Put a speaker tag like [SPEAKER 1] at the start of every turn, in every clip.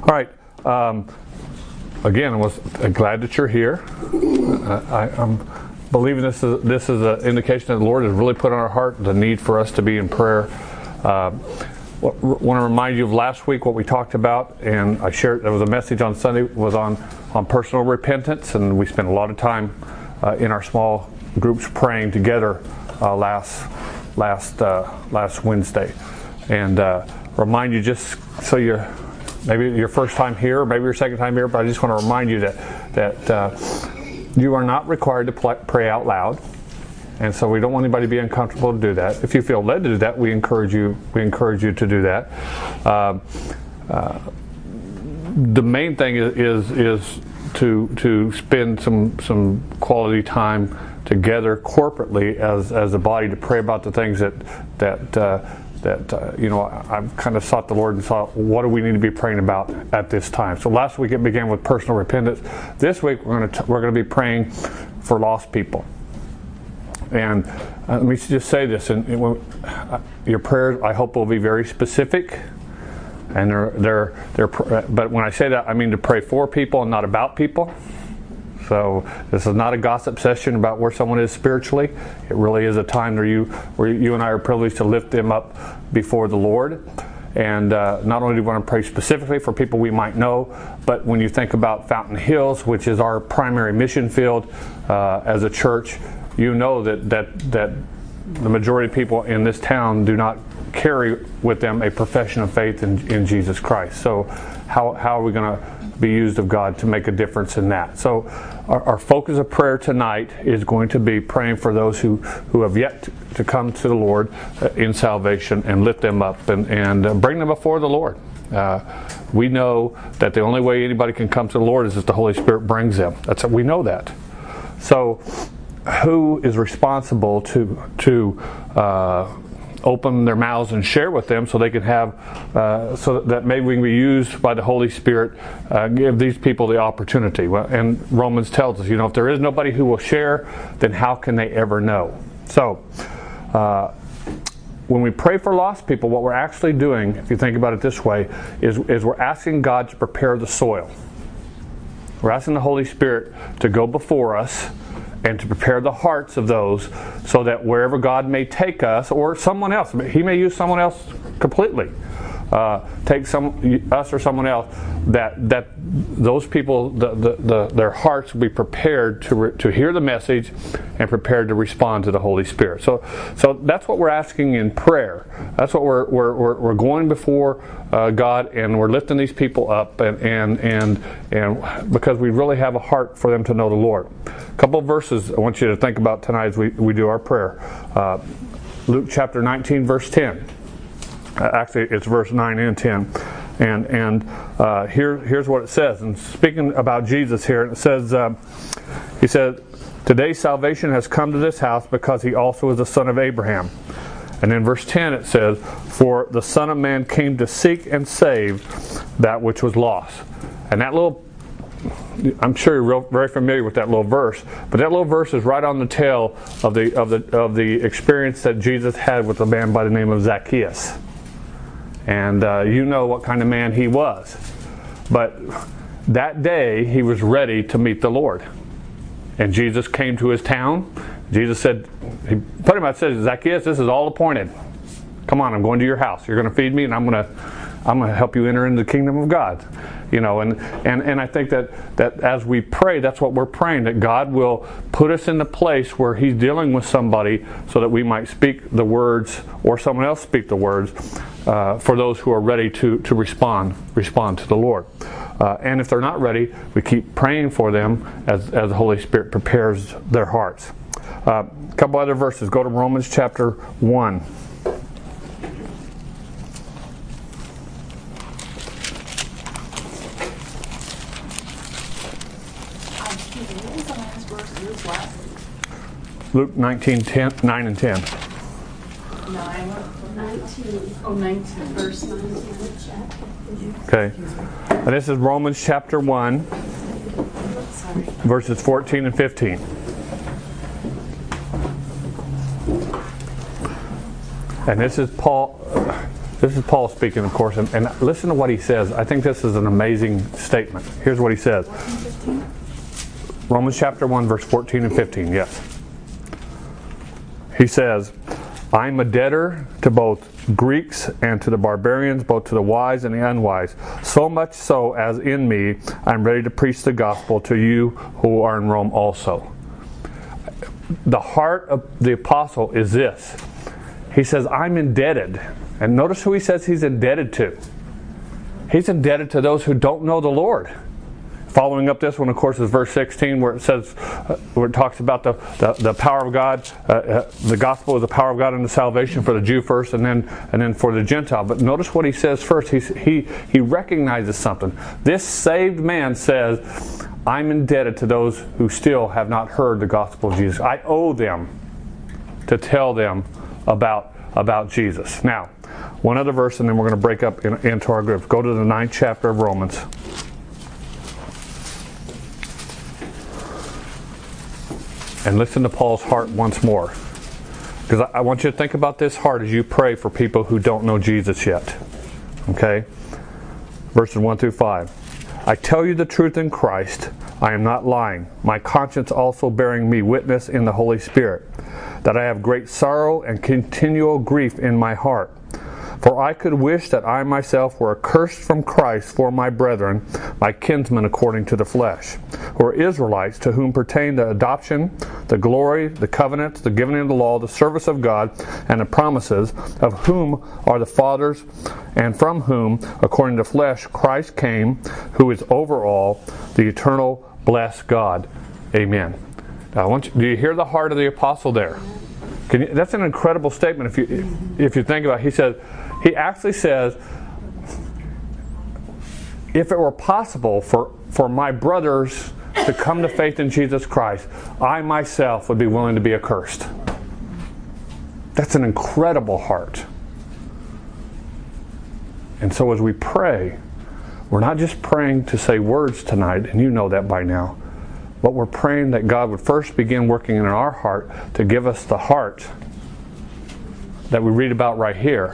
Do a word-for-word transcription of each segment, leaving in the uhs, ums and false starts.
[SPEAKER 1] All right. Um, again, I was glad that you're here. Uh, I, I'm believing this is this is an indication that the Lord has really put on our heart the need for us to be in prayer. Uh, want to remind you of last week what we talked about, and I shared there was a message on Sunday was on on personal repentance, and we spent a lot of time uh, in our small groups praying together uh, last last uh, last Wednesday, and uh, remind you just so you're. Maybe your first time here, or maybe your second time here, but I just want to remind you that that uh, you are not required to pl- pray out loud, and so we don't want anybody to be uncomfortable to do that. If you feel led to do that, we encourage you. We encourage you to do that. Uh, uh, the main thing is is, is to to spend some some quality time together corporately as as a body to pray about the things that that. Uh, that uh, you know I've kind of sought the Lord and thought, what do we need to be praying about at this time? So last week it began with personal repentance. This week we're going to we're going to be praying for lost people. And uh, let me just say this: and, and when, uh, your prayers, I hope, will be very specific. And they're they're they're. But when I say that, I mean to pray for people and not about people. So this is not a gossip session about where someone is spiritually. It really is a time where you where you and I are privileged to lift them up before the Lord. And uh, not only do we want to pray specifically for people we might know, but when you think about Fountain Hills, which is our primary mission field uh, as a church, you know that that that the majority of people in this town do not carry with them a profession of faith in, in Jesus Christ. So how how are we going to be used of God to make a difference in that? So our, our focus of prayer tonight is going to be praying for those who, who have yet to, to come to the Lord uh, in salvation, and lift them up and, and uh, bring them before the Lord. Uh, we know that the only way anybody can come to the Lord is if the Holy Spirit brings them. That's we know that. So who is responsible to to uh, open their mouths and share with them so they can have, uh, so that maybe we can be used by the Holy Spirit, uh, give these people the opportunity. Well, and Romans tells us, you know, if there is nobody who will share, then how can they ever know? So, uh, when we pray for lost people, what we're actually doing, if you think about it this way, is, is we're asking God to prepare the soil. We're asking the Holy Spirit to go before us and to prepare the hearts of those so that wherever God may take us, or someone else, He may use someone else completely, uh, take some us or someone else, that that those people, the, the, the, their hearts will be prepared to re, to hear the message and prepared to respond to the Holy Spirit. So so that's what we're asking in prayer. That's what we're we're we're, we're going before uh, God, and we're lifting these people up, and and and and because we really have a heart for them to know the Lord. A couple of verses I want you to think about tonight as we, we do our prayer. Uh, Luke chapter nineteen, verse ten. Uh, actually, it's verse nine and ten. And and uh, here here's what it says. And speaking about Jesus here, it says, uh, he said, "Today salvation has come to this house because he also is the son of Abraham." And in verse ten it says, "For the Son of Man came to seek and save that which was lost." And that little, I'm sure you're real, very familiar with that little verse, but that little verse is right on the tail of the of the of the experience that Jesus had with a man by the name of Zacchaeus. And uh, you know what kind of man he was. But that day he was ready to meet the Lord. And Jesus came to his town. Jesus said, he pretty much said, "Zacchaeus, this is all appointed. Come on, I'm going to your house. You're going to feed me, and I'm going to I'm going to help you enter into the kingdom of God." You know, and, and, and I think that, that as we pray, that's what we're praying, that God will put us in the place where He's dealing with somebody so that we might speak the words, or someone else speak the words, uh, for those who are ready to, to respond respond to the Lord. Uh, and if they're not ready, we keep praying for them as, as the Holy Spirit prepares their hearts. Uh, a couple other verses. Go to Romans chapter one. Luke nineteen, ten, nine and ten.
[SPEAKER 2] nine, nineteen. Oh, nineteen. Verse nineteen.
[SPEAKER 1] Okay. And this is Romans chapter one,
[SPEAKER 2] Sorry.
[SPEAKER 1] verses fourteen and fifteen. And this is Paul. This is Paul speaking, of course, and, and listen to what he says. I think this is an amazing statement. Here's what he says. Romans chapter one, verse fourteen and fifteen, yes. He says, I'm a debtor to both Greeks and to the barbarians, both to the wise and the unwise. So much so as in me, I'm ready to preach the gospel to you who are in Rome also. The heart of the apostle is this. He says, I'm indebted. And notice who he says he's indebted to. He's indebted to those who don't know the Lord. Following up this one, of course, is verse sixteen, where it says, uh, where it talks about the, the, the power of God. Uh, uh, the gospel is the power of God and the salvation for the Jew first, and then and then for the Gentile. But notice what he says first. He's, he he recognizes something. This saved man says, I'm indebted to those who still have not heard the gospel of Jesus. I owe them to tell them about about Jesus. Now, one other verse, and then we're going to break up in, into our groups. Go to the ninth chapter of Romans. And listen to Paul's heart once more. Because I, I want you to think about this heart as you pray for people who don't know Jesus yet. Okay? Verses one through five. I tell you the truth in Christ, I am not lying. My conscience also bearing me witness in the Holy Spirit, that I have great sorrow and continual grief in my heart. For I could wish that I myself were accursed from Christ for my brethren, my kinsmen according to the flesh, who are Israelites, to whom pertain the adoption, the glory, the covenant, the giving of the law, the service of God, and the promises, of whom are the fathers, and from whom, according to the flesh, Christ came, who is over all, the eternal blessed God. Amen. Now, I want you, do you hear the heart of the apostle there? Can you, that's an incredible statement if you if you think about it. He says, he actually says, if it were possible for, for my brothers to come to faith in Jesus Christ, I myself would be willing to be accursed. That's an incredible heart. And so as we pray, we're not just praying to say words tonight, and you know that by now, but we're praying that God would first begin working in our heart to give us the heart that we read about right here,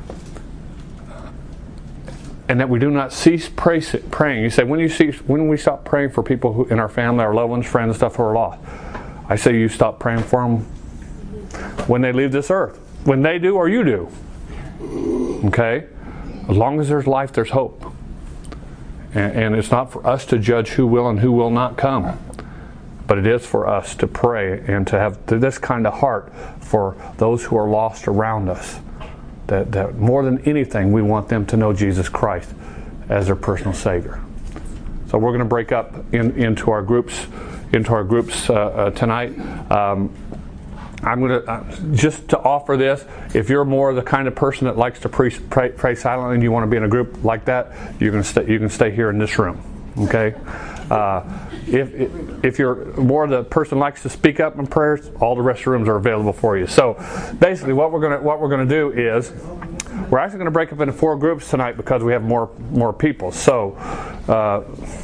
[SPEAKER 1] and that we do not cease pray, praying. You say, when you cease, when we stop praying for people who in our family, our loved ones, friends, and stuff who are lost? I say you stop praying for them when they leave this earth. When they do or you do. Okay? As long as there's life, there's hope. And, and it's not for us to judge who will and who will not come. But it is for us to pray and to have this kind of heart for those who are lost around us. That, that more than anything, we want them to know Jesus Christ as their personal Savior. So we're going to break up in, into our groups, into our groups uh, uh, tonight. Um, I'm going to uh, just to offer this. If you're more the kind of person that likes to pre- pray, pray silently, and you want to be in a group like that, you're going to stay. You can stay here in this room. Okay. Uh, if if you're more the person who likes to speak up in prayers, all the rest of the rooms are available for you. So basically, what we're gonna what we're gonna do is we're actually going to break up into four groups tonight because we have more more people. So uh,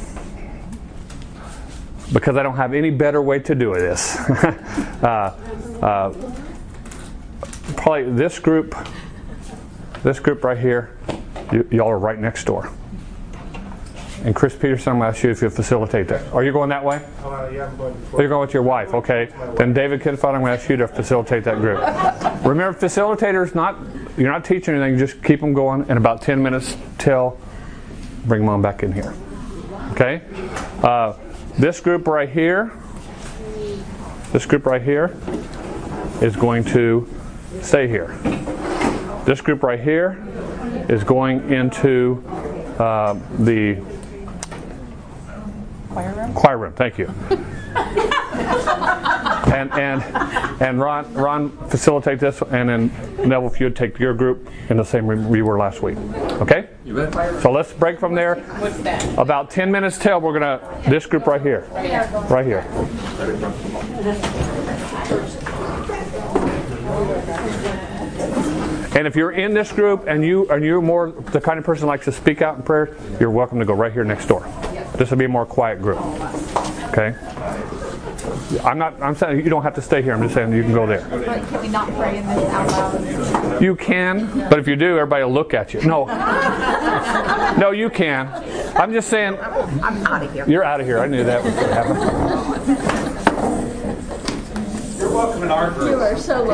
[SPEAKER 1] because I don't have any better way to do this, uh, uh, probably this group, this group right here, y- y'all are right next door. And Chris Peterson, I'm going to ask you if you'll facilitate that. Are you going that way?
[SPEAKER 3] Uh, yeah, I'm going.
[SPEAKER 1] Oh, you're going with your wife, okay. Then David Kidfeld, I'm going to ask you to facilitate that group. Remember, facilitators, not you're not teaching anything, just keep them going. In about ten minutes till, bring them on back in here. Okay? Uh, this group right here, this group right here is going to stay here. This group right here is going into uh, the
[SPEAKER 2] Choir room?
[SPEAKER 1] Choir room, thank you. and and and Ron Ron facilitate this, and then Neville, if you'd take your group in the same room we were last week. Okay?
[SPEAKER 3] You bet.
[SPEAKER 1] So let's break from there.
[SPEAKER 2] What's that?
[SPEAKER 1] About ten minutes till we're gonna this group right here. Right here. And if you're in this group and you and you're more the kind of person who likes to speak out in prayer, you're welcome to go right here next door. This will be a more quiet group. Okay? I'm not. I'm saying you don't have to stay here. I'm just saying you can go there.
[SPEAKER 3] But can we not pray in this out loud?
[SPEAKER 1] You can, but if you do, everybody will look at you. No, no, you can. I'm just saying.
[SPEAKER 3] I'm out of here.
[SPEAKER 1] You're out of here. I knew that was going to happen.
[SPEAKER 4] You're welcome in our group.
[SPEAKER 3] You are so